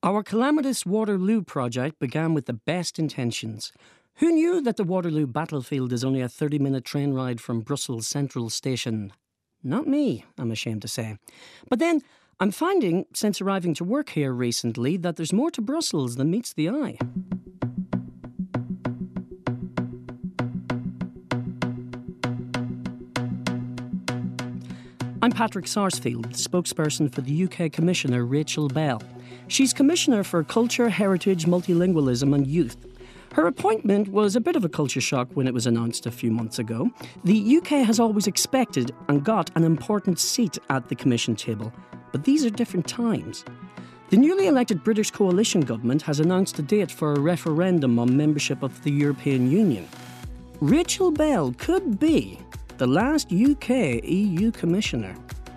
Our calamitous Waterloo project began with the best intentions. Who knew that the Waterloo battlefield is only a 30-minute train ride from Brussels Central Station? Not me, I'm ashamed to say. But then, I'm finding, since arriving to work here recently, that there's more to Brussels than meets the eye. I'm Patrick Sarsfield, spokesperson for the UK Commissioner Rachel Bell. She's Commissioner for Culture, Heritage, Multilingualism and Youth. Her appointment was a bit of a culture shock when it was announced a few months ago. The UK has always expected and got an important seat at the Commission table, but these are different times. The newly elected British coalition government has announced a date for a referendum on membership of the European Union. Rachel Bell could be the last UK EU Commissioner.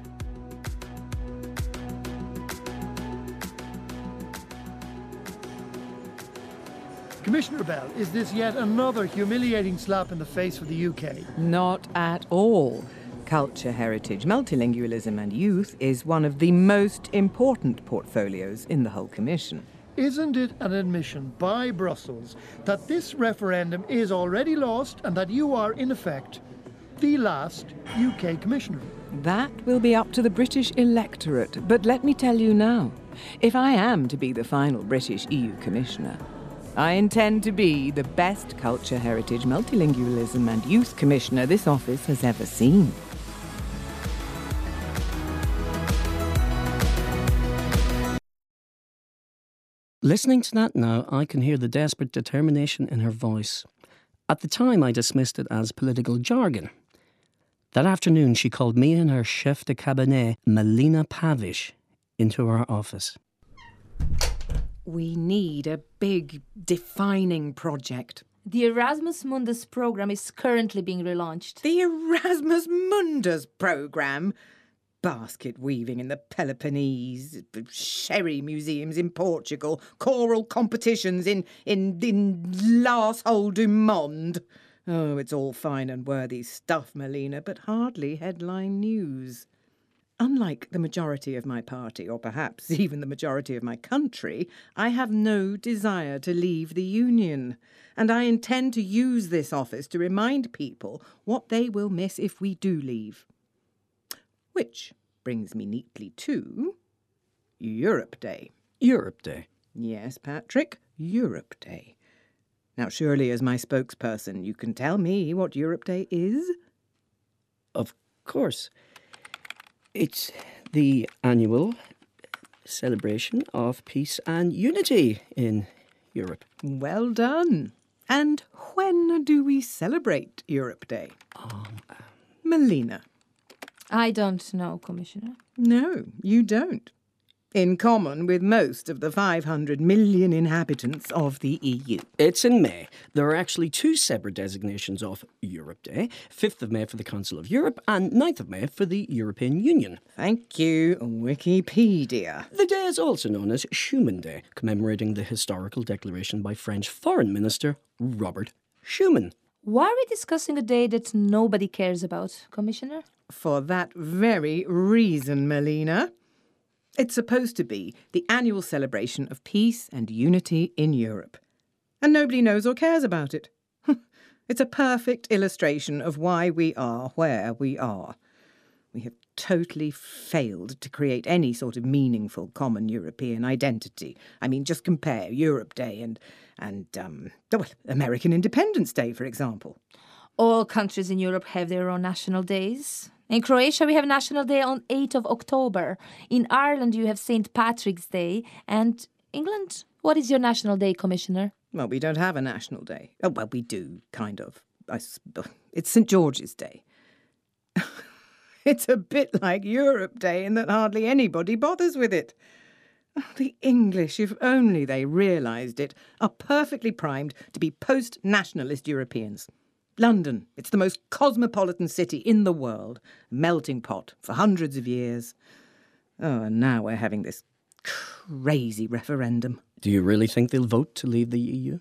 Commissioner Bell, is this yet another humiliating slap in the face for the UK? Not at all. Culture, heritage, multilingualism and youth is one of the most important portfolios in the whole Commission. Isn't it an admission by Brussels that this referendum is already lost and that you are, in effect, the last UK Commissioner? That will be up to the British electorate, but let me tell you now, if I am to be the final British EU Commissioner, I intend to be the best culture, heritage, multilingualism and youth commissioner this office has ever seen. Listening to that now, I can hear the desperate determination in her voice. At the time, I dismissed it as political jargon. That afternoon, she called me and her chef de cabinet, Melina Pavish, into her office. We need a big, defining project. The Erasmus Mundus programme is currently being relaunched. The Erasmus Mundus programme? Basket weaving in the Peloponnese, sherry museums in Portugal, choral competitions in L'Arsehole du Monde. Oh, it's all fine and worthy stuff, Melina, but hardly headline news. Unlike the majority of my party, or perhaps even the majority of my country, I have no desire to leave the Union. And I intend to use this office to remind people what they will miss if we do leave. Which brings me neatly to Europe Day. Europe Day? Yes, Patrick, Europe Day. Now, surely as my spokesperson, you can tell me what Europe Day is? Of course. It's the annual celebration of peace and unity in Europe. Well done. And when do we celebrate Europe Day? Melina. I don't know, Commissioner. No, you don't. In common with most of the 500 million inhabitants of the EU. It's in May. There are actually two separate designations of Europe Day, 5th of May for the Council of Europe and 9th of May for the European Union. Thank you, Wikipedia. The day is also known as Schuman Day, commemorating the historical declaration by French Foreign Minister Robert Schuman. Why are we discussing a day that nobody cares about, Commissioner? For that very reason, Melina. It's supposed to be the annual celebration of peace and unity in Europe. And nobody knows or cares about it. It's a perfect illustration of why we are where we are. We have totally failed to create any sort of meaningful common European identity. I mean, just compare Europe Day and American Independence Day, for example. All countries in Europe have their own national days. In Croatia, we have National Day on 8th of October. In Ireland, you have St. Patrick's Day. And England, what is your National Day, Commissioner? Well, we don't have a National Day. Oh, well, we do, kind of. It's St. George's Day. It's a bit like Europe Day in that hardly anybody bothers with it. The English, if only they realised it, are perfectly primed to be post-nationalist Europeans. London, it's the most cosmopolitan city in the world, a melting pot for hundreds of years. Oh, and now we're having this crazy referendum. Do you really think they'll vote to leave the EU?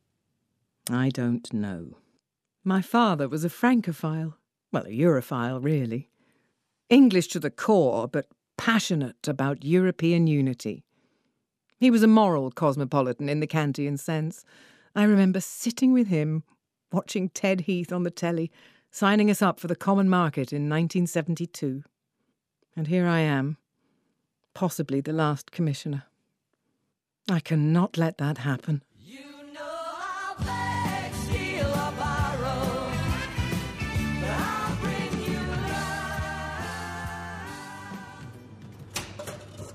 I don't know. My father was a Francophile. Well, a Europhile, really. English to the core, but passionate about European unity. He was a moral cosmopolitan in the Kantian sense. I remember sitting with him, watching Ted Heath on the telly, signing us up for the Common Market in 1972. And here I am, possibly the last commissioner. I cannot let that happen. You know I'll beg, steal or borrow, but I'll bring you love.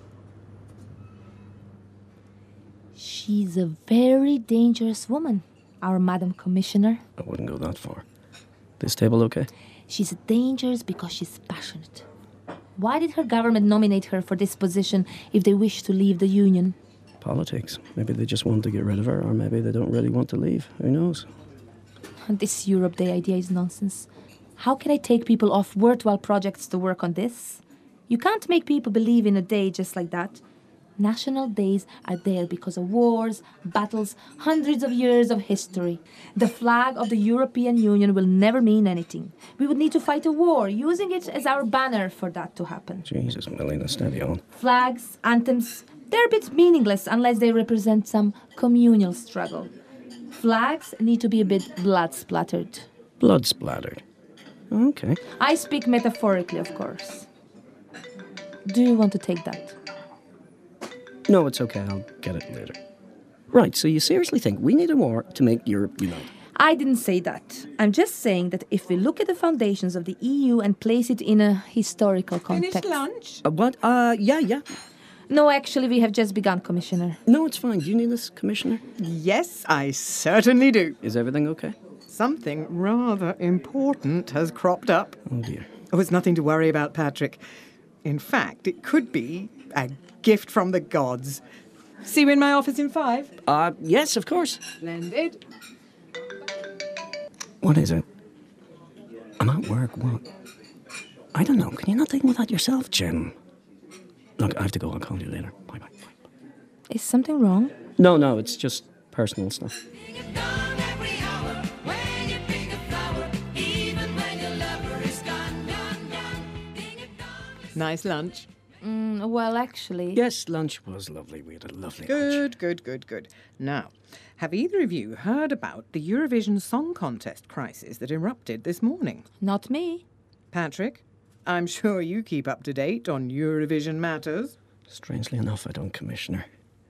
She's a very dangerous woman, our Madam Commissioner. I wouldn't go that far. This table okay? She's dangerous because she's passionate. Why did her government nominate her for this position if they wish to leave the Union? Politics. Maybe they just want to get rid of her, or maybe they don't really want to leave. Who knows? This Europe Day idea is nonsense. How can I take people off worthwhile projects to work on this? You can't make people believe in a day just like that. National days are there because of wars, battles, hundreds of years of history. The flag of the European Union will never mean anything. We would need to fight a war, using it as our banner for that to happen. Jesus, Melina, steady on. Flags, anthems, they're a bit meaningless unless they represent some communal struggle. Flags need to be a bit blood-splattered. Blood splattered. Okay. I speak metaphorically, of course. Do you want to take that? No, it's okay. I'll get it later. Right, so you seriously think we need a war to make Europe unite? I didn't say that. I'm just saying that if we look at the foundations of the EU and place it in a historical context... Finished lunch? What? Yeah. No, actually, we have just begun, Commissioner. No, it's fine. Do you need this, Commissioner? Yes, I certainly do. Is everything okay? Something rather important has cropped up. Oh, dear. Oh, it's nothing to worry about, Patrick. In fact, it could be a gift from the gods. See you in my office in 5? Yes, of course. Splendid. What is it? I'm at work, what? I don't know. Can you not take with that yourself, Jim? Look, I have to go. I'll call you later. Bye. Is something wrong? No, it's just personal stuff. Nice lunch. Well, actually... Yes, lunch was lovely. We had a lovely lunch. Good. Now, have either of you heard about the Eurovision Song Contest crisis that erupted this morning? Not me. Patrick, I'm sure you keep up to date on Eurovision matters. Strangely enough, I don't, Commissioner.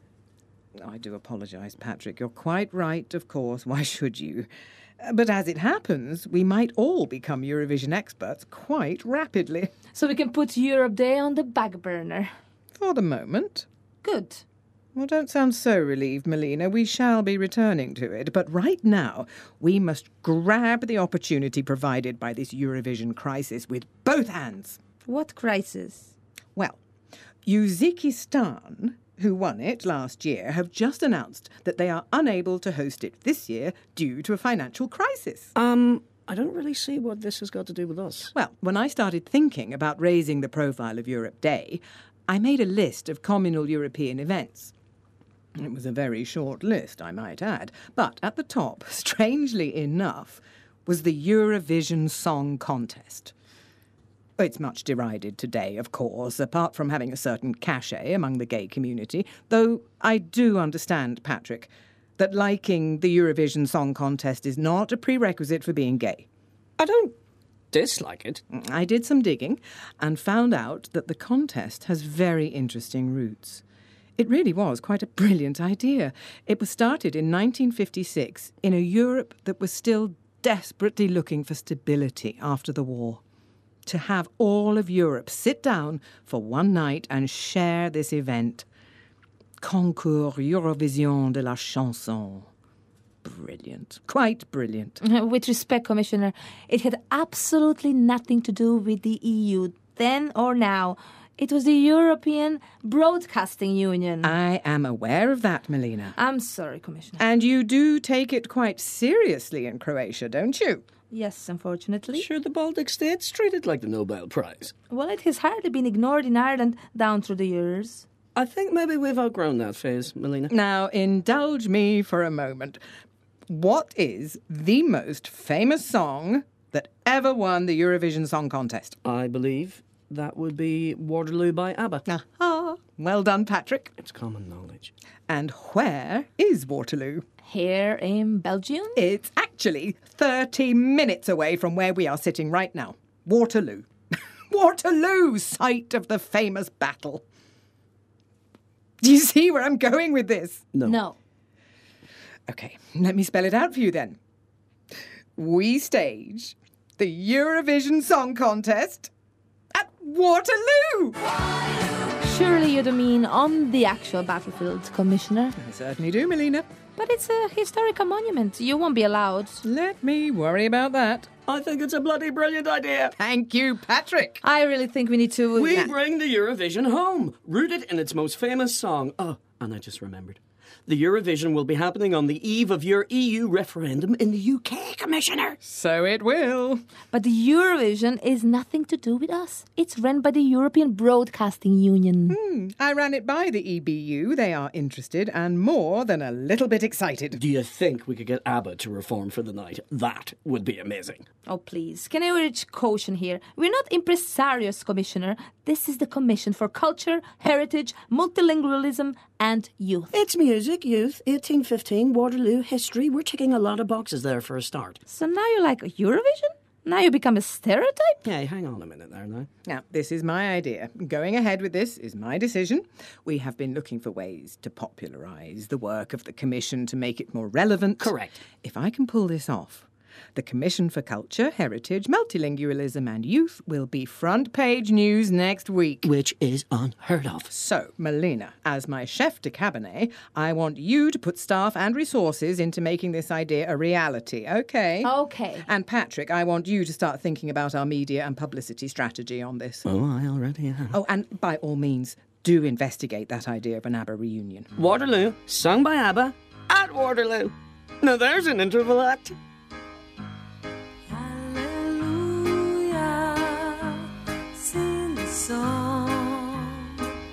I do apologise, Patrick. You're quite right, of course. Why should you? But as it happens, we might all become Eurovision experts quite rapidly. So we can put Europe Day on the back burner. For the moment. Good. Well, don't sound so relieved, Melina. We shall be returning to it. But right now, we must grab the opportunity provided by this Eurovision crisis with both hands. What crisis? Well, Uzbekistan, who won it last year, have just announced that they are unable to host it this year due to a financial crisis. I don't really see what this has got to do with us. Well, when I started thinking about raising the profile of Europe Day, I made a list of communal European events. It was a very short list, I might add. But at the top, strangely enough, was the Eurovision Song Contest. It's much derided today, of course, apart from having a certain cachet among the gay community, though I do understand, Patrick, that liking the Eurovision Song Contest is not a prerequisite for being gay. I don't dislike it. I did some digging and found out that the contest has very interesting roots. It really was quite a brilliant idea. It was started in 1956 in a Europe that was still desperately looking for stability after the war. To have all of Europe sit down for one night and share this event. Concours Eurovision de la Chanson. Brilliant. Quite brilliant. With respect, Commissioner, it had absolutely nothing to do with the EU, then or now. It was the European Broadcasting Union. I am aware of that, Melina. I'm sorry, Commissioner. And you do take it quite seriously in Croatia, don't you? Yes, unfortunately. Sure, the Baltic states treat it like the Nobel Prize. Well, it has hardly been ignored in Ireland down through the years. I think maybe we've outgrown that phase, Melina. Now, indulge me for a moment. What is the most famous song that ever won the Eurovision Song Contest? I believe that would be Waterloo by ABBA. Aha! Well done, Patrick. It's common knowledge. And where is Waterloo? Here in Belgium? It's actually 30 minutes away from where we are sitting right now. Waterloo. Waterloo, site of the famous battle. Do you see where I'm going with this? No. Okay, let me spell it out for you then. We stage the Eurovision Song Contest at Waterloo. Surely you don't mean on the actual battlefield, Commissioner. I certainly do, Melina. But it's a historical monument. You won't be allowed. Let me worry about that. I think it's a bloody brilliant idea. Thank you, Patrick. I really think we need to... We bring the Eurovision home, rooted in its most famous song. Oh, and I just remembered. The Eurovision will be happening on the eve of your EU referendum in the UK, Commissioner. So it will. But the Eurovision is nothing to do with us. It's run by the European Broadcasting Union. I ran it by the EBU. They are interested and more than a little bit excited. Do you think we could get ABBA to reform for the night? That would be amazing. Oh, please. Can I urge caution here? We're not impresarios, Commissioner. This is the Commission for Culture, Heritage, Multilingualism and Youth. It's music, youth, 1815, Waterloo, history. We're ticking a lot of boxes there for a start. So now you like Eurovision? Now you become a stereotype? Hey, hang on a minute there now. Now, this is my idea. Going ahead with this is my decision. We have been looking for ways to popularise the work of the Commission to make it more relevant. Correct. If I can pull this off, the Commission for Culture, Heritage, Multilingualism and Youth will be front page news next week. Which is unheard of. So, Melina, as my chef de cabinet, I want you to put staff and resources into making this idea a reality, okay? Okay. And Patrick, I want you to start thinking about our media and publicity strategy on this. Oh, I already have. Oh, and by all means, do investigate that idea of an ABBA reunion. Waterloo, sung by ABBA, at Waterloo. Now there's an interval act. Hallelujah, sing the song.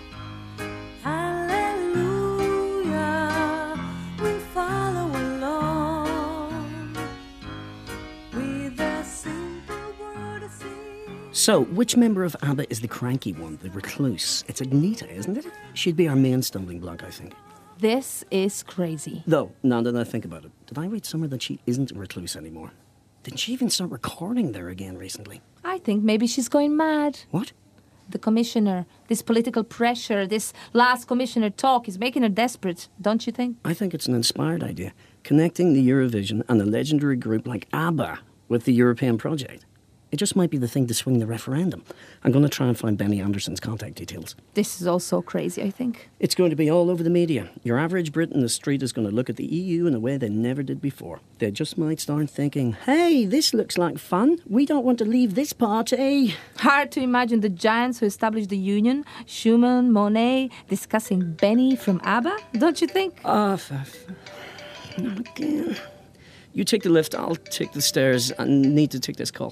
Hallelujah, we follow along with a simple word to sing. So, which member of ABBA is the cranky one, the recluse? It's Agneta, isn't it? She'd be our main stumbling block, I think. This is crazy. Though, now that I think about it, did I read somewhere that she isn't a recluse anymore? Didn't she even start recording there again recently? I think maybe she's going mad. What? The commissioner, this political pressure, this last commissioner talk is making her desperate, don't you think? I think it's an inspired idea. Connecting the Eurovision and a legendary group like ABBA with the European project. It just might be the thing to swing the referendum. I'm going to try and find Benny Anderson's contact details. This is all so crazy, I think. It's going to be all over the media. Your average Brit in the street is going to look at the EU in a way they never did before. They just might start thinking, hey, this looks like fun. We don't want to leave this party. Hard to imagine the giants who established the Union, Schumann, Monet, discussing Benny from ABBA, don't you think? Not again. You take the lift, I'll take the stairs. I need to take this call.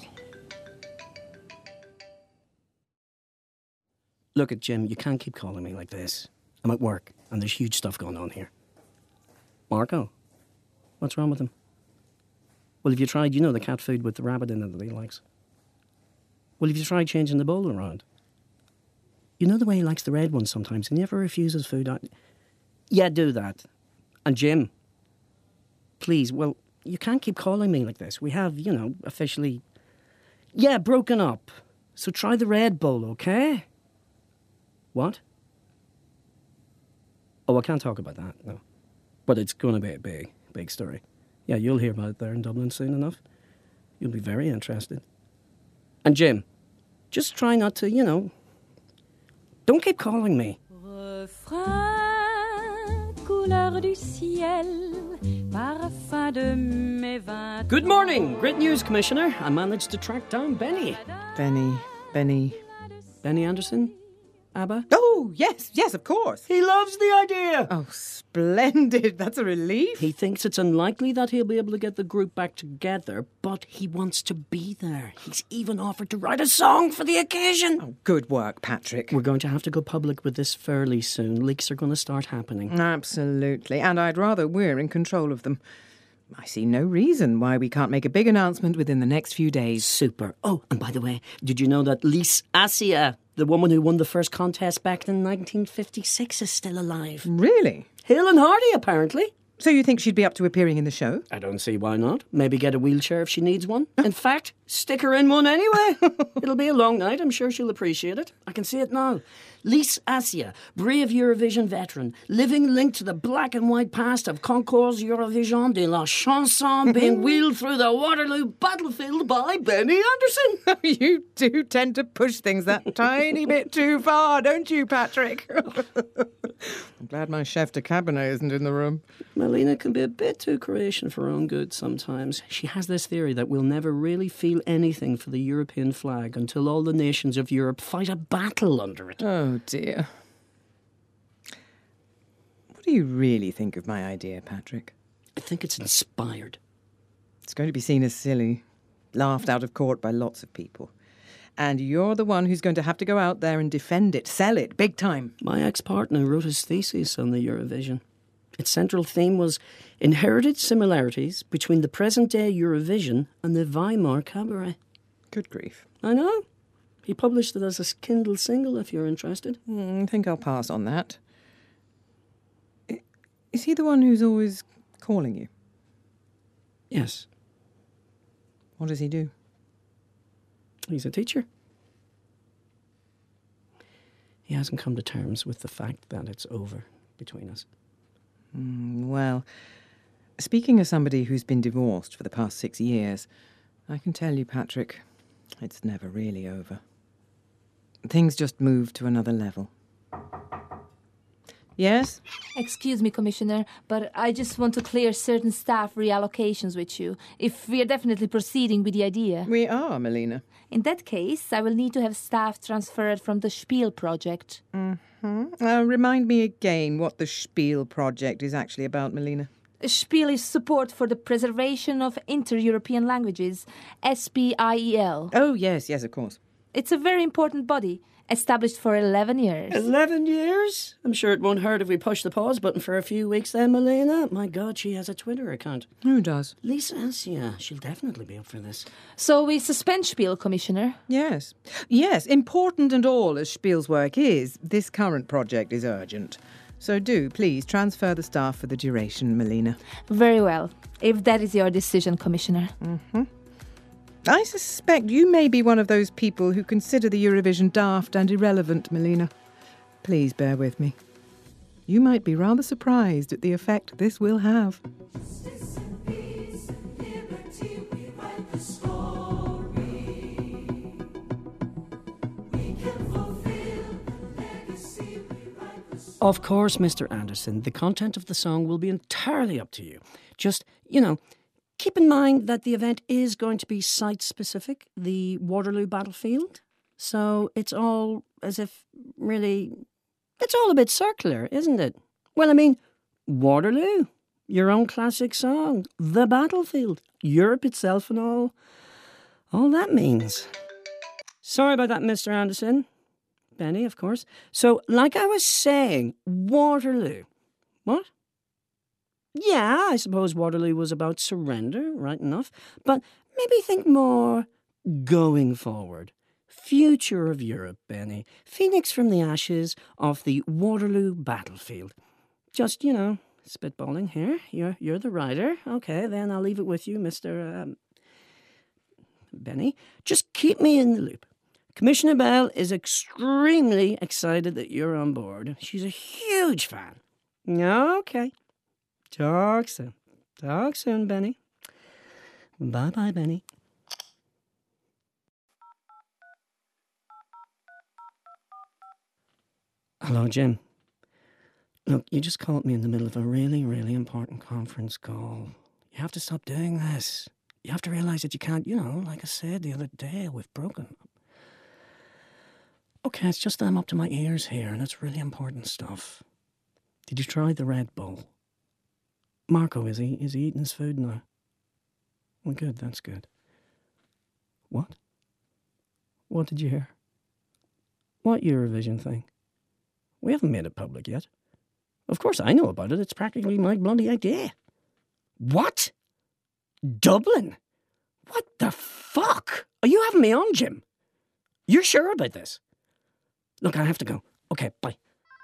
Look at Jim, you can't keep calling me like this. I'm at work, and there's huge stuff going on here. Marco, what's wrong with him? Well, have you tried, the cat food with the rabbit in it that he likes? Well, have you tried changing the bowl around? You know the way he likes the red one sometimes, and he never refuses food. Yeah, do that. And Jim, please, well, you can't keep calling me like this. We have, officially... Yeah, broken up. So try the red bowl, okay? What? Oh, I can't talk about that, no. But it's going to be a big story. Yeah, you'll hear about it there in Dublin soon enough. You'll be very interested. And Jim, just try not to, don't keep calling me. Refrain, couleur du ciel, parfum de mes 20 Good morning, great news, Commissioner. I managed to track down Benny. Benny. Benny Anderson? ABBA? Oh, yes, of course. He loves the idea. Oh, splendid. That's a relief. He thinks it's unlikely that he'll be able to get the group back together, but he wants to be there. He's even offered to write a song for the occasion. Oh, good work, Patrick. We're going to have to go public with this fairly soon. Leaks are going to start happening. Absolutely. And I'd rather we're in control of them. I see no reason why we can't make a big announcement within the next few days. Super. Oh, and by the way, did you know that Lise Asia, the woman who won the first contest back in 1956, is still alive? Really? Hale and hearty, apparently. So you think she'd be up to appearing in the show? I don't see why not. Maybe get a wheelchair if she needs one. In fact, stick her in one anyway. It'll be a long night. I'm sure she'll appreciate it. I can see it now. Lise Asia, brave Eurovision veteran, living linked to the black and white past of Concours Eurovision de la Chanson, being wheeled through the Waterloo battlefield by Benny Anderson. You do tend to push things that tiny bit too far, don't you, Patrick? I'm glad my chef de cabinet isn't in the room. Melina can be a bit too Croatian for her own good sometimes. She has this theory that we'll never really feel anything for the European flag until all the nations of Europe fight a battle under it. Oh, dear. What do you really think of my idea, Patrick? I think it's inspired. It's going to be seen as silly, laughed out of court by lots of people. And you're the one who's going to have to go out there and defend it, sell it, big time. My ex-partner wrote his thesis on the Eurovision. Its central theme was inherited similarities between the present-day Eurovision and the Weimar Cabaret. Good grief. I know. He published it as a Kindle single, if you're interested. I think I'll pass on that. Is he the one who's always calling you? Yes, What does he do? he's a teacher. He hasn't come to terms with the fact that it's over between us. Well, speaking as somebody who's been divorced for the past 6 years, I can tell you, Patrick, it's never really over. Things just move to another level. Yes? Excuse me, Commissioner, but I just want to clear certain staff reallocations with you, if we are definitely proceeding with the idea. We are, Melina. In that case, I will need to have staff transferred from the Spiel project. Remind me again what the Spiel project is actually about, Melina. Spiel is support for the preservation of inter-European languages, SPIEL. Oh, yes, of course. It's a very important body, established for 11 years. 11 years? I'm sure it won't hurt if we push the pause button for a few weeks then, Melina. My God, she has a Twitter account. Who does? Lisa Asia, she'll definitely be up for this. So we suspend Spiel, Commissioner. Yes, important and all as Spiel's work is, this current project is urgent. So do, please, transfer the staff for the duration, Melina. Very well, if that is your decision, Commissioner. I suspect you may be one of those people who consider the Eurovision daft and irrelevant, Melina. Please bear with me. You might be rather surprised at the effect this will have. Of course, Mr. Anderson, the content of the song will be entirely up to you. Just, keep in mind that the event is going to be site-specific, the Waterloo battlefield. So it's all as if, really, it's all a bit circular, isn't it? Well, I mean, Waterloo, your own classic song, the battlefield, Europe itself and all that means. Sorry about that, Mr. Anderson. Benny, of course. So, like I was saying, Waterloo. What? Yeah, I suppose Waterloo was about surrender, right enough. But maybe think more going forward. Future of Europe, Benny. Phoenix from the ashes of the Waterloo battlefield. Just, spitballing here. You're the writer. Okay, then I'll leave it with you, Mr. Benny. Just keep me in the loop. Commissioner Bell is extremely excited that you're on board. She's a huge fan. Okay. Talk soon. Talk soon, Benny. Bye-bye, Benny. Hello, Jim. Look, you just called me in the middle of a really, really important conference call. You have to stop doing this. You have to realise that you can't, like I said the other day, we've broken. Okay, it's just that I'm up to my ears here, and it's really important stuff. Did you try the Red Bull? Marco, is he eating his food now? Well, good, that's good. What? What did you hear? What Eurovision thing? We haven't made it public yet. Of course I know about it, it's practically my bloody idea. What? Dublin? What the fuck? Are you having me on, Jim? You're sure about this? Look, I have to go. Okay, bye.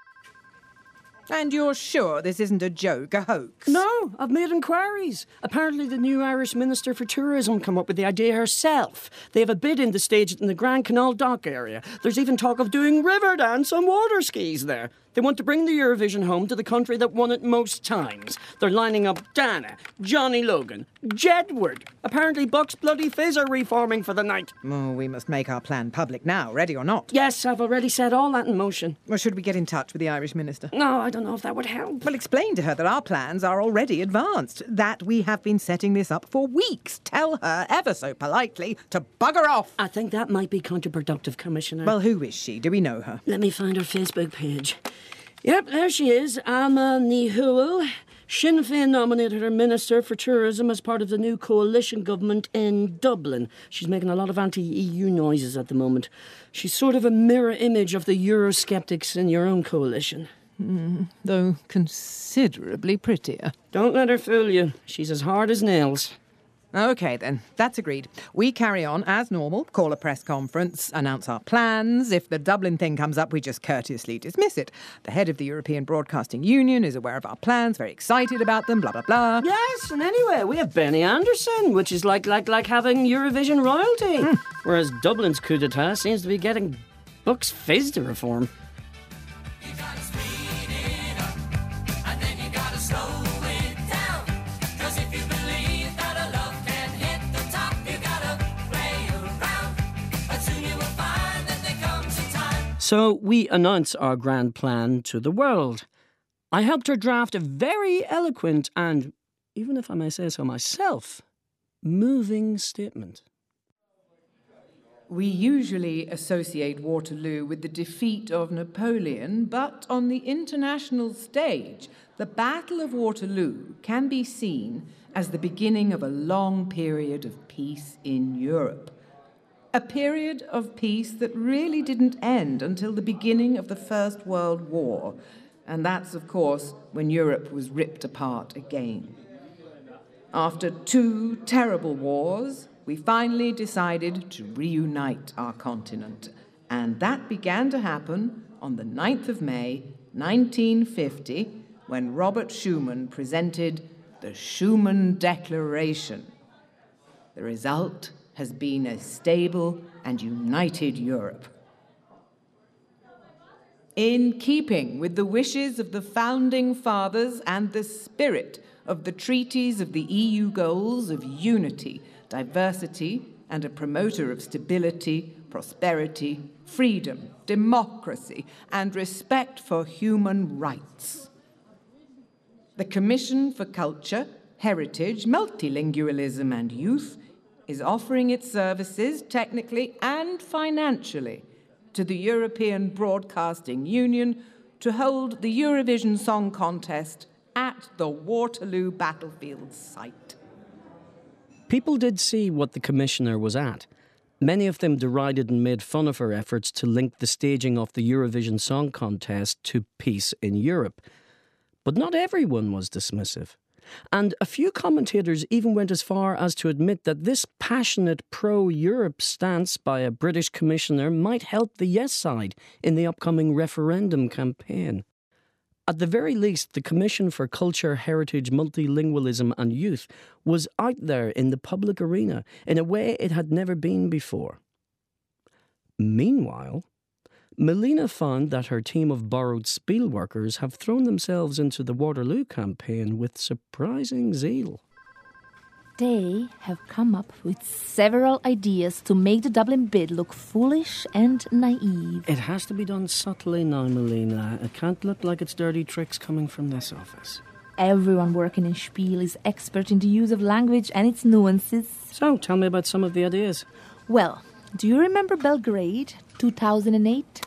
And you're sure this isn't a joke, a hoax? No, I've made inquiries. Apparently the new Irish Minister for Tourism come up with the idea herself. They have a bid in to stage it in the Grand Canal dock area. There's even talk of doing river dance and water skis there. They want to bring the Eurovision home to the country that won it most times. They're lining up Dana, Johnny Logan, Jedward. Apparently Buck's Bloody Fizz are reforming for the night. Oh, we must make our plan public now, ready or not. Yes, I've already set all that in motion. Or should we get in touch with the Irish Minister? No, I don't know if that would help. Well, explain to her that our plans are already advanced, that we have been setting this up for weeks. Tell her, ever so politely, to bugger off. I think that might be counterproductive, Commissioner. Well, who is she? Do we know her? Let me find her Facebook page. Yep, there she is, Alma Ní Thuil. Sinn Féin nominated her Minister for Tourism as part of the new coalition government in Dublin. She's making a lot of anti-EU noises at the moment. She's sort of a mirror image of the Eurosceptics in your own coalition. Though considerably prettier. Don't let her fool you. She's as hard as nails. OK, then. That's agreed. We carry on as normal, call a press conference, announce our plans. If the Dublin thing comes up, we just courteously dismiss it. The head of the European Broadcasting Union is aware of our plans, very excited about them, blah, blah, blah. Yes, and anyway, we have Benny Anderson, which is like having Eurovision royalty. Whereas Dublin's coup d'etat seems to be getting Buck's Fizz to reform. You gotta speed it up, and then you gotta slow it down. 'Cause if you believe that a love can hit the top, you gotta play around. But soon you will find that there comes a time. So we announce our grand plan to the world. I helped her draft a very eloquent and, even if I may say so myself, moving statement. We usually associate Waterloo with the defeat of Napoleon, but on the international stage, the Battle of Waterloo can be seen as the beginning of a long period of peace in Europe. A period of peace that really didn't end until the beginning of the First World War. And that's, of course, when Europe was ripped apart again. After 2 terrible wars, we finally decided to reunite our continent. And that began to happen on the 9th of May, 1950, when Robert Schuman presented the Schuman Declaration. The result has been a stable and united Europe. In keeping with the wishes of the Founding Fathers and the spirit of the treaties of the EU goals of unity, diversity, and a promoter of stability, prosperity, freedom, democracy, and respect for human rights. The Commission for Culture, Heritage, Multilingualism and Youth is offering its services technically and financially to the European Broadcasting Union to hold the Eurovision Song Contest at the Waterloo battlefield site. People did see what the commissioner was at. Many of them derided and made fun of her efforts to link the staging of the Eurovision Song Contest to peace in Europe. But not everyone was dismissive. And a few commentators even went as far as to admit that this passionate pro-Europe stance by a British commissioner might help the yes side in the upcoming referendum campaign. At the very least, the Commission for Culture, Heritage, Multilingualism and Youth was out there in the public arena in a way it had never been before. Meanwhile, Melina found that her team of borrowed Spiel workers have thrown themselves into the Waterloo campaign with surprising zeal. They have come up with several ideas to make the Dublin bid look foolish and naive. It has to be done subtly now, Melina. It can't look like it's dirty tricks coming from this office. Everyone working in Spiel is expert in the use of language and its nuances. So, tell me about some of the ideas. Well, do you remember Belgrade, 2008?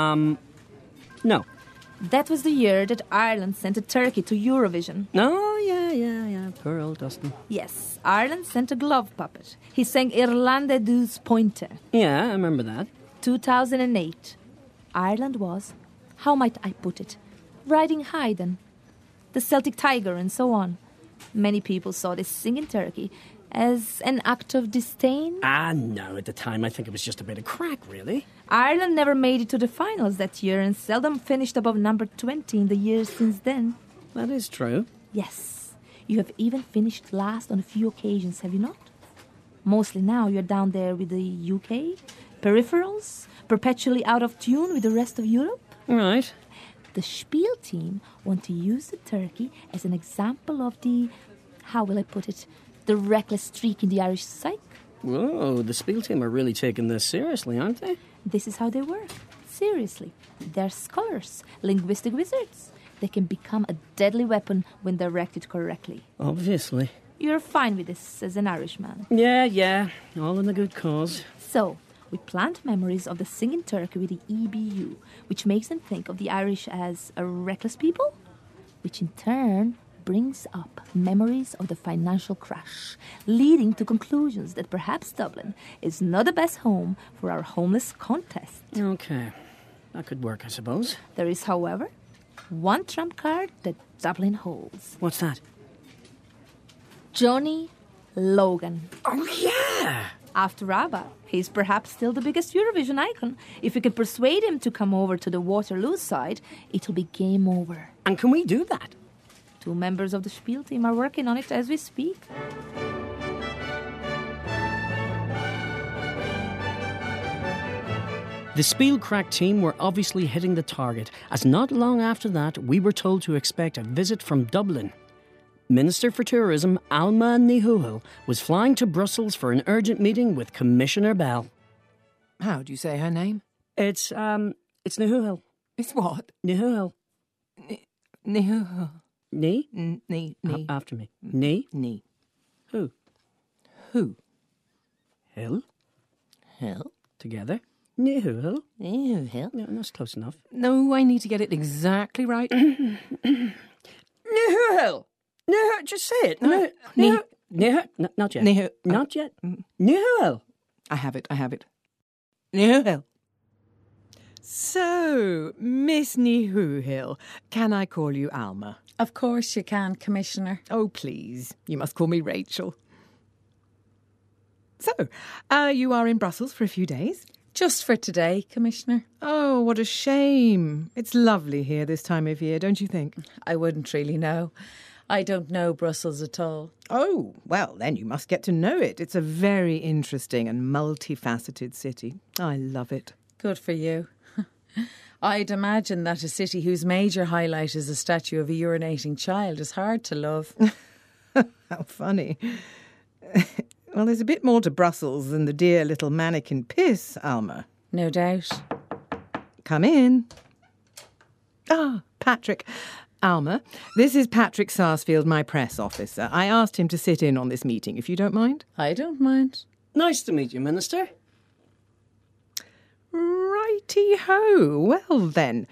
No. That was the year that Ireland sent a turkey to Eurovision. Oh, yeah. Poor old Dustin. Yes, Ireland sent a glove puppet. He sang Irlande dus Pointe. Yeah, I remember that. 2008. Ireland was, how might I put it, riding high then. The Celtic Tiger and so on. Many people saw this singing turkey as an act of disdain? Ah, no, at the time I think it was just a bit of crack, really. Ireland never made it to the finals that year and seldom finished above number 20 in the years since then. That is true. Yes, you have even finished last on a few occasions, have you not? Mostly now you're down there with the UK, peripherals, perpetually out of tune with the rest of Europe. Right. The Spiel team want to use the turkey as an example of the, how will I put it, the reckless streak in the Irish psyche. Whoa, the Spiel team are really taking this seriously, aren't they? This is how they work. Seriously. They're scholars, linguistic wizards. They can become a deadly weapon when directed correctly. Obviously. You're fine with this as an Irishman. Yeah, all in a good cause. So, we plant memories of the singing turkey with the EBU, which makes them think of the Irish as a reckless people, which in turn brings up memories of the financial crash, leading to conclusions that perhaps Dublin is not the best home for our homeless contest. Okay, that could work, I suppose. There is, however, one trump card that Dublin holds. What's that? Johnny Logan. Oh, yeah! After ABBA, he's perhaps still the biggest Eurovision icon. If we can persuade him to come over to the Waterloo side, it'll be game over. And can we do that? 2 members of the Spiel team are working on it as we speak. The Spielcrack team were obviously hitting the target, as not long after that we were told to expect a visit from Dublin. Minister for Tourism Alma Nihuhil was flying to Brussels for an urgent meeting with Commissioner Bell. How do you say her name? It's Nihuhil. It's what? Nihuhil. Nihuhil. Ni? Ni. After me. Ni? Ni. Who? Who? Hill? Hill? Together. Nihuhil. Hill? No, that's close enough. No, I need to get it exactly right. Nihuhil! Nihuhil, just say it. Nihuhil. Not yet. Nihuhil. Not yet. Nihuhil. I have it. Nihuhil. So, Miss Nihuhil, can I call you Alma? Of course you can, Commissioner. Oh, please. You must call me Rachel. So, you are in Brussels for a few days? Just for today, Commissioner. Oh, what a shame. It's lovely here this time of year, don't you think? I wouldn't really know. I don't know Brussels at all. Oh, well, then you must get to know it. It's a very interesting and multifaceted city. I love it. Good for you. I'd imagine that a city whose major highlight is a statue of a urinating child is hard to love. How funny. Well, there's a bit more to Brussels than the dear little mannequin piss, Alma. No doubt. Come in. Ah, Patrick. Alma, this is Patrick Sarsfield, my press officer. I asked him to sit in on this meeting, if you don't mind. I don't mind. Nice to meet you, Minister. Righty-ho. Well, then.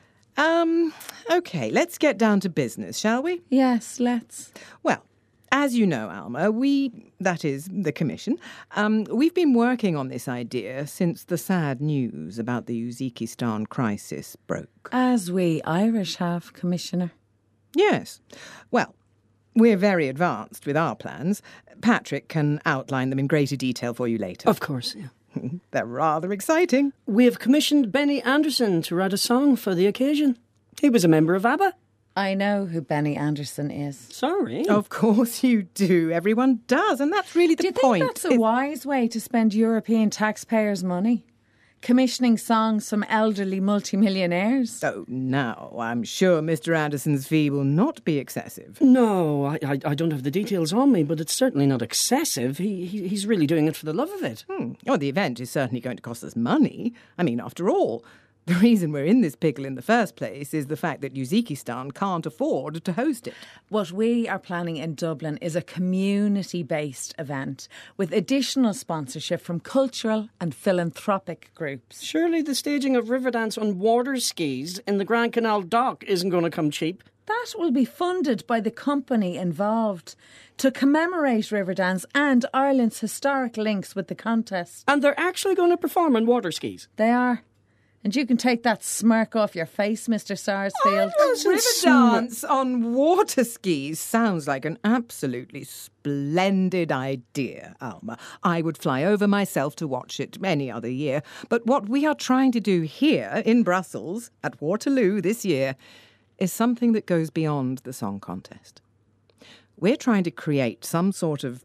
OK, let's get down to business, shall we? Yes, let's. Well, as you know, Alma, that is, the Commission, we've been working on this idea since the sad news about the Uzbekistan crisis broke. As we Irish have, Commissioner. Yes. Well, we're very advanced with our plans. Patrick can outline them in greater detail for you later. Of course, yeah. They're rather exciting. We have commissioned Benny Anderson to write a song for the occasion. He was a member of ABBA. I know who Benny Anderson is. Sorry. Of course you do. Everyone does, and that's really the Do you point. think that's a wise way to spend European taxpayers' money? Commissioning songs from elderly multimillionaires? Oh, no, I'm sure Mr. Anderson's fee will not be excessive. No, I don't have the details on me, but it's certainly not excessive. He's really doing it for the love of it. Well, the event is certainly going to cost us money. I mean, after all, the reason we're in this pickle in the first place is the fact that Uzbekistan can't afford to host it. What we are planning in Dublin is a community-based event with additional sponsorship from cultural and philanthropic groups. Surely the staging of Riverdance on water skis in the Grand Canal dock isn't going to come cheap. That will be funded by the company involved to commemorate Riverdance and Ireland's historic links with the contest. And they're actually going to perform on water skis. They are. And you can take that smirk off your face, Mr. Sarsfield. A river dance on water skis sounds like an absolutely splendid idea, Alma. I would fly over myself to watch it any other year. But what we are trying to do here in Brussels, at Waterloo this year, is something that goes beyond the song contest. We're trying to create some sort of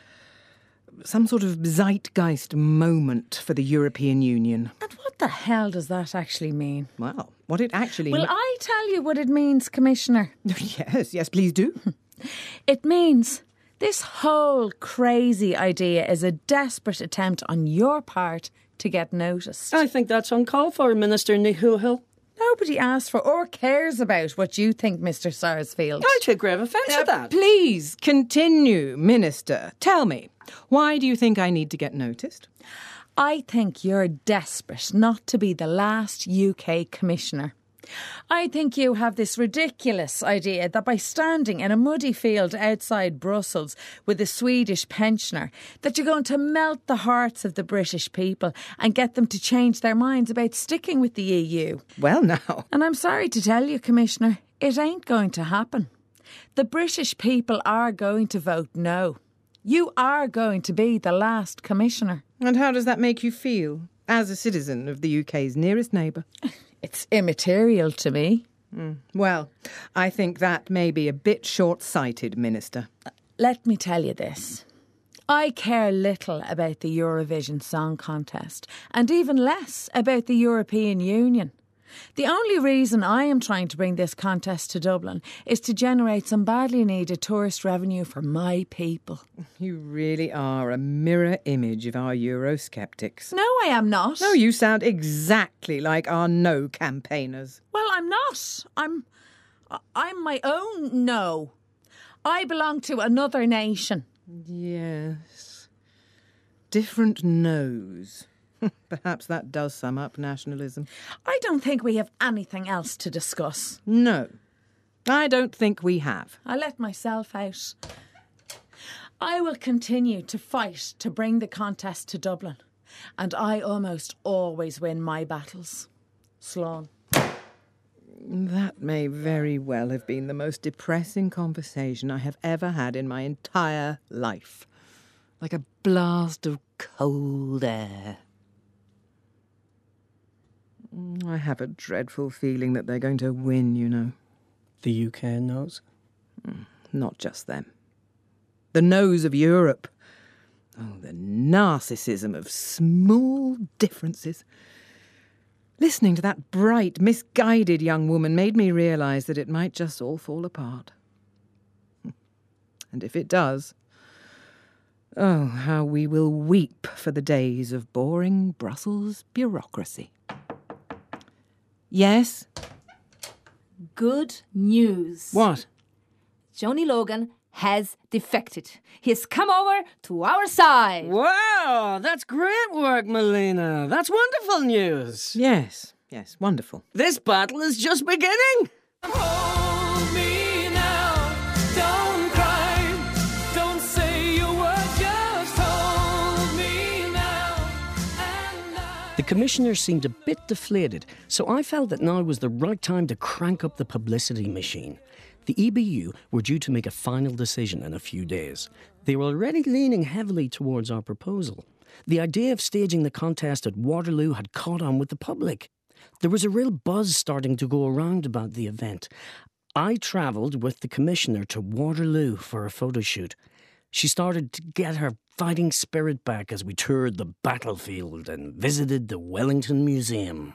zeitgeist moment for the European Union. And what the hell does that actually mean? Well, what it actually Will I tell you what it means, Commissioner? Yes, please do. It means this whole crazy idea is a desperate attempt on your part to get noticed. I think that's uncalled for, Minister Nihuhil. Nobody asks for or cares about what you think, Mr. Sarsfield. I take grave offence at that. Please continue, Minister. Tell me, why do you think I need to get noticed? I think you're desperate not to be the last UK Commissioner. I think you have this ridiculous idea that by standing in a muddy field outside Brussels with a Swedish pensioner, that you're going to melt the hearts of the British people and get them to change their minds about sticking with the EU. Well, now. And I'm sorry to tell you, Commissioner, it ain't going to happen. The British people are going to vote no. You are going to be the last Commissioner. And how does that make you feel, as a citizen of the UK's nearest neighbour? It's immaterial to me. Well, I think that may be a bit short-sighted, Minister. Let me tell you this. I care little about the Eurovision Song Contest and even less about the European Union. The only reason I am trying to bring this contest to Dublin is to generate some badly needed tourist revenue for my people. You really are a mirror image of our Eurosceptics. No, I am not. No, you sound exactly like our no campaigners. Well, I'm not. I'm my own no. I belong to another nation. Yes. Different no's. Perhaps that does sum up nationalism. I don't think we have anything else to discuss. No, I don't think we have. I let myself out. I will continue to fight to bring the contest to Dublin. And I almost always win my battles. Slán. That may very well have been the most depressing conversation I have ever had in my entire life. Like a blast of cold air. I have a dreadful feeling that they're going to win, you know. The UK knows. Not just them. The nose of Europe. Oh, the narcissism of small differences. Listening to that bright, misguided young woman made me realise that it might just all fall apart. And if it does, oh, how we will weep for the days of boring Brussels bureaucracy. Yes? Good news. What? Johnny Logan has defected. He's come over to our side. Wow, that's great work, Melina. That's wonderful news. Yes, wonderful. This battle is just beginning. Hold me now, don't cry, don't say a word, just hold me now. The commissioner seemed a bit deflated, so I felt that now was the right time to crank up the publicity machine. The EBU were due to make a final decision in a few days. They were already leaning heavily towards our proposal. The idea of staging the contest at Waterloo had caught on with the public. There was a real buzz starting to go around about the event. I travelled with the commissioner to Waterloo for a photo shoot. She started to get her fighting spirit back as we toured the battlefield and visited the Wellington Museum.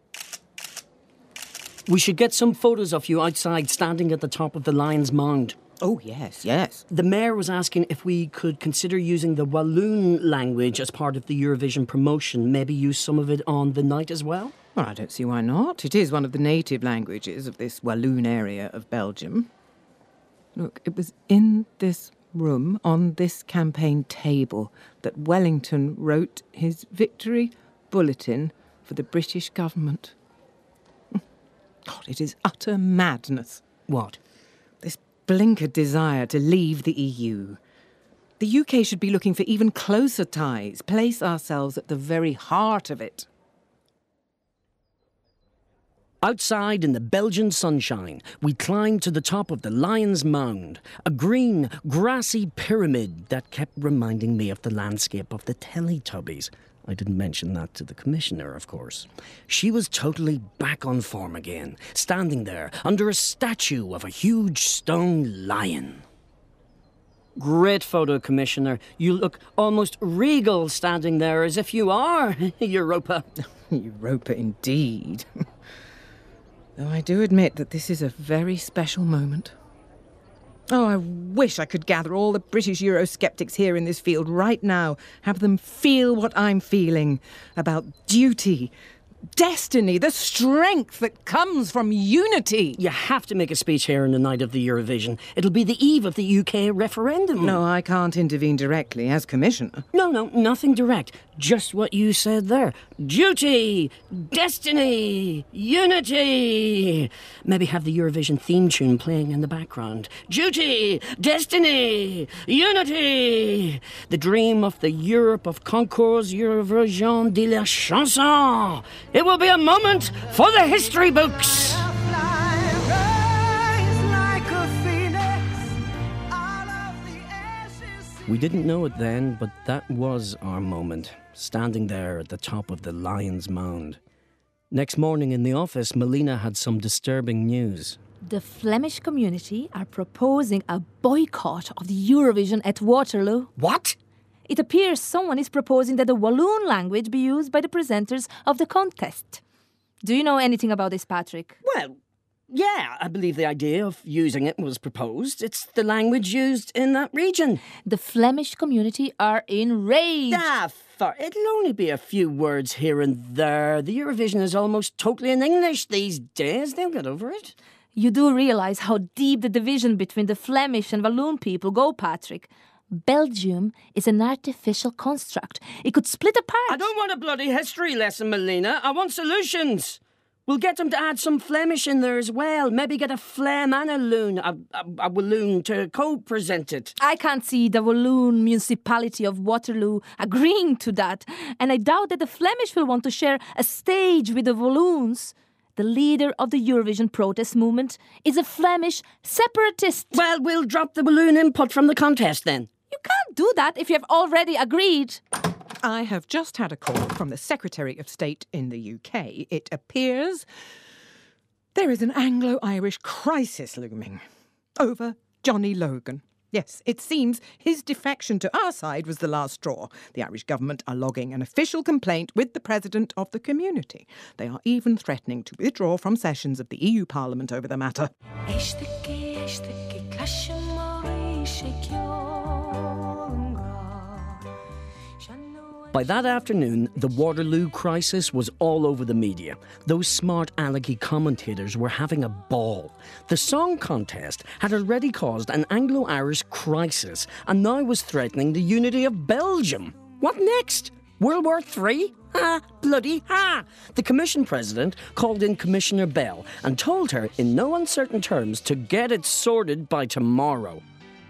We should get some photos of you outside standing at the top of the Lion's Mound. Oh, yes. The mayor was asking if we could consider using the Walloon language as part of the Eurovision promotion, maybe use some of it on the night as well? Well, I don't see why not. It is one of the native languages of this Walloon area of Belgium. Look, it was in this room, on this campaign table, that Wellington wrote his victory bulletin for the British government. God, it is utter madness. What? This blinkered desire to leave the EU. The UK should be looking for even closer ties, place ourselves at the very heart of it. Outside in the Belgian sunshine, we climbed to the top of the Lion's Mound, a green, grassy pyramid that kept reminding me of the landscape of the Teletubbies. I didn't mention that to the Commissioner, of course. She was totally back on form again, standing there under a statue of a huge stone lion. Great photo, Commissioner. You look almost regal standing there, as if you are Europa. Europa indeed. Though I do admit that this is a very special moment. Oh, I wish I could gather all the British Eurosceptics here in this field right now, have them feel what I'm feeling about duty, destiny, the strength that comes from unity. You have to make a speech here on the night of the Eurovision. It'll be the eve of the UK referendum. No, I can't intervene directly as Commissioner. No, nothing direct. Just what you said there. Duty, destiny, unity. Maybe have the Eurovision theme tune playing in the background. Duty, destiny, unity. The dream of the Europe of concours, Eurovision de la chanson. It will be a moment for the history books. We didn't know it then, but that was our moment, standing there at the top of the Lion's Mound. Next morning in the office, Melina had some disturbing news. The Flemish community are proposing a boycott of the Eurovision at Waterloo. What? It appears someone is proposing that the Walloon language be used by the presenters of the contest. Do you know anything about this, Patrick? Well, yeah, I believe the idea of using it was proposed. It's the language used in that region. The Flemish community are enraged. It'll only be a few words here and there. The Eurovision is almost totally in English these days. They'll get over it. You do realise how deep the division between the Flemish and Walloon people go, Patrick. Belgium is an artificial construct. It could split apart. I don't want a bloody history lesson, Melina. I want solutions. We'll get them to add some Flemish in there as well. Maybe get a Flem and a Loon, a Walloon to co-present it. I can't see the Walloon municipality of Waterloo agreeing to that. And I doubt that the Flemish will want to share a stage with the Walloons. The leader of the Eurovision protest movement is a Flemish separatist. Well, we'll drop the Walloon input from the contest then. You can't do that if you have already agreed. I have just had a call from the Secretary of State in the UK. It appears there is an Anglo-Irish crisis looming over Johnny Logan. Yes, it seems his defection to our side was the last straw. The Irish government are logging an official complaint with the president of the community. They are even threatening to withdraw from sessions of the EU Parliament over the matter. By that afternoon, the Waterloo crisis was all over the media. Those smart alecky commentators were having a ball. The song contest had already caused an Anglo-Irish crisis and now was threatening the unity of Belgium. What next? World War III? Ha! Bloody ha! The Commission President called in Commissioner Bell and told her in no uncertain terms to get it sorted by tomorrow.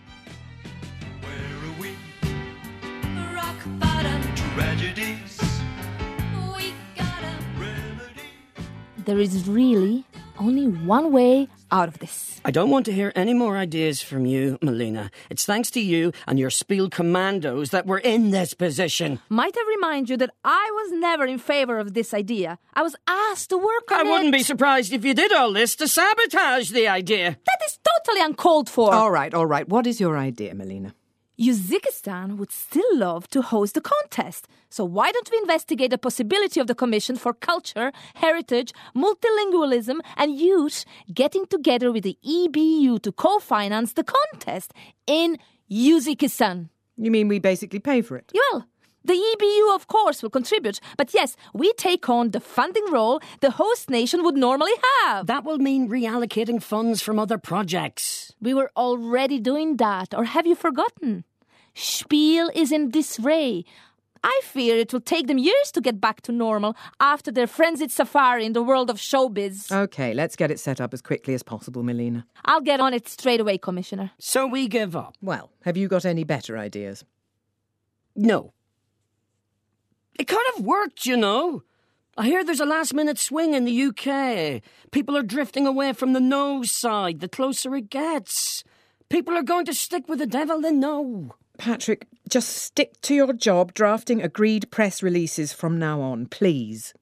There is really only one way out of this. I don't want to hear any more ideas from you, Melina. It's thanks to you and your Spiel commandos that we're in this position. Might I remind you that I was never in favour of this idea. I was asked to work on it. I wouldn't be surprised if you did all this to sabotage the idea. That is totally uncalled for. All right. What is your idea, Melina? Uzbekistan would still love to host the contest. So why don't we investigate the possibility of the Commission for Culture, Heritage, Multilingualism and Youth getting together with the EBU to co-finance the contest in Uzbekistan? You mean we basically pay for it? Well, the EBU, of course, will contribute. But yes, we take on the funding role the host nation would normally have. That will mean reallocating funds from other projects. We were already doing that, or have you forgotten? Spiel is in disarray. I fear it will take them years to get back to normal after their frenzied safari in the world of showbiz. OK, let's get it set up as quickly as possible, Melina. I'll get on it straight away, Commissioner. So we give up? Well, have you got any better ideas? No. It could have worked, you know. I hear there's a last-minute swing in the UK. People are drifting away from the no side the closer it gets. People are going to stick with the devil they know. Patrick, just stick to your job drafting agreed press releases from now on, please.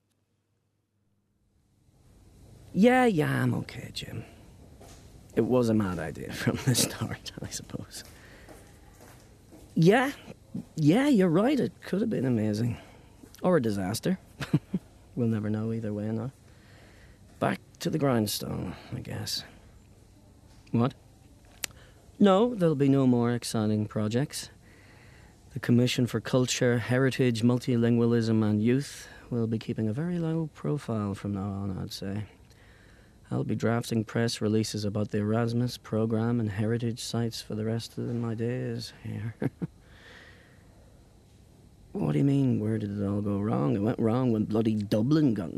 Yeah, I'm okay, Jim. It was a mad idea from the start, I suppose. Yeah, you're right. It could have been amazing. Or a disaster. We'll never know either way now. Back to the grindstone, I guess. What? No, there'll be no more exciting projects. The Commission for Culture, Heritage, Multilingualism and Youth will be keeping a very low profile from now on, I'd say. I'll be drafting press releases about the Erasmus programme and heritage sites for the rest of my days here. What do you mean, where did it all go wrong? It went wrong when bloody Dublin got...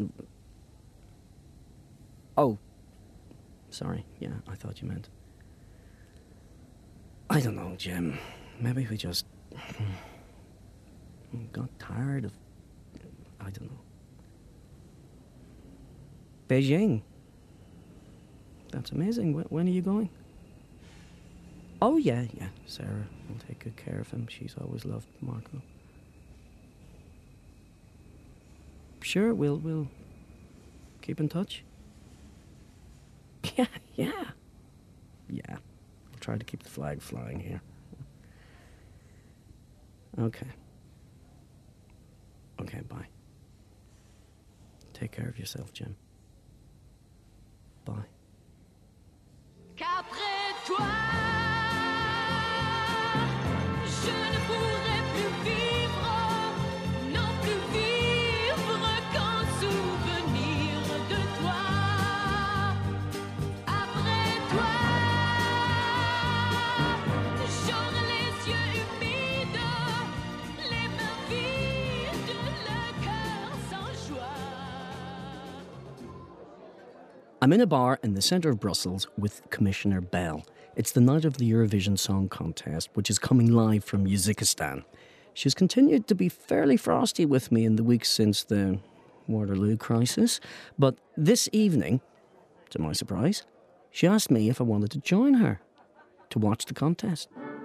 Oh, sorry, yeah, I thought you meant... I don't know, Jim. Maybe we just... got tired of... I don't know. Beijing. That's amazing. When are you going? Oh, yeah. Sarah will take good care of him. She's always loved Marco. Sure, we'll keep in touch. Yeah. We'll try to keep the flag flying here. Okay, bye. Take care of yourself, Jim. Bye. Qu'après toi, je ne pourrai plus vivre, non plus vivre qu'en souvenir de toi. Après toi, j'aurai les yeux humides, les mains vides, le cœur sans joie. I'm in a bar in the centre of Brussels with Commissioner Bell. It's the night of the Eurovision Song Contest, which is coming live from Uzbekistan. She's continued to be fairly frosty with me in the weeks since the Waterloo crisis, but this evening, to my surprise, she asked me if I wanted to join her to watch the contest.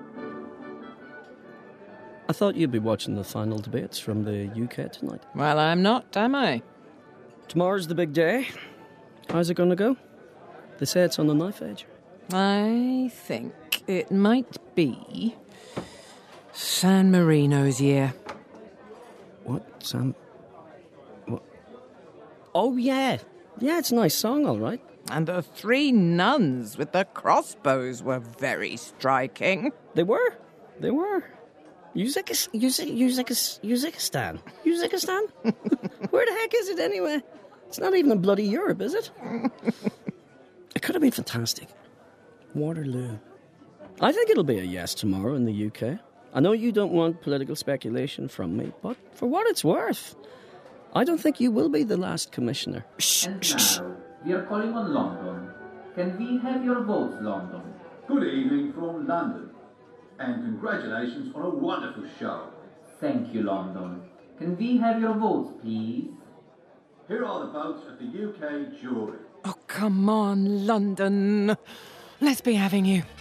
I thought you'd be watching the final debates from the UK tonight. Well, I'm not, am I? Tomorrow's the big day. How's it going to go? They say it's on the knife edge. I think it might be San Marino's year. What? What? Oh, yeah. Yeah, it's a nice song, all right. And the three nuns with the crossbows were very striking. They were. Uzbekistan? Where the heck is it anyway? It's not even in bloody Europe, is it? It could have been fantastic. Waterloo. I think it'll be a yes tomorrow in the UK. I know you don't want political speculation from me, but for what it's worth, I don't think you will be the last commissioner. And now, we are calling on London. Can we have your votes, London? Good evening from London, and congratulations on a wonderful show. Thank you, London. Can we have your votes, please? Here are the votes of the UK jury. Oh, come on, London. Let's be having you.